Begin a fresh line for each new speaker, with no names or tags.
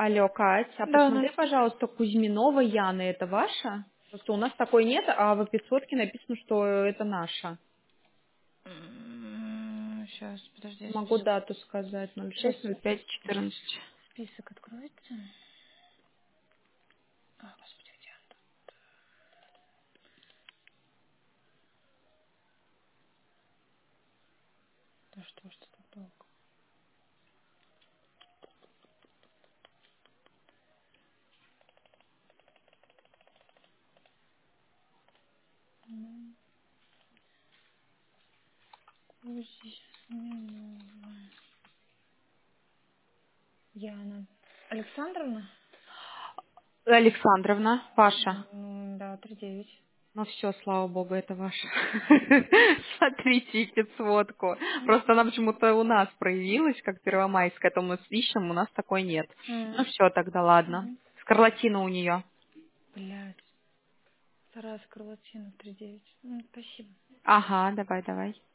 Алло, Кать, а
Да,
посмотри,
Настя.
пожалуйста, Кузьминова Яна, это ваша? Просто у нас такой нет, а в эпизодке написано, что это наша.
Сейчас, подожди, я
Могу
сейчас
дату сказать,
сейчас
06.05.14.
список откроется. А, господи, где он? Да что ж ты так долго? Кузьминова Яна. Александровна?
Александровна, ваша.
Да, 3-9.
Ну все, слава богу, это ваша. Смотрите сводку. Просто она почему-то у нас проявилась, как первомайская, то мы ищем, у нас такой нет. Ну все, тогда ладно. Скарлатина у нее.
Блядь. Тарас Крылатинов, 3-9. Спасибо.
Ага, давай, давай.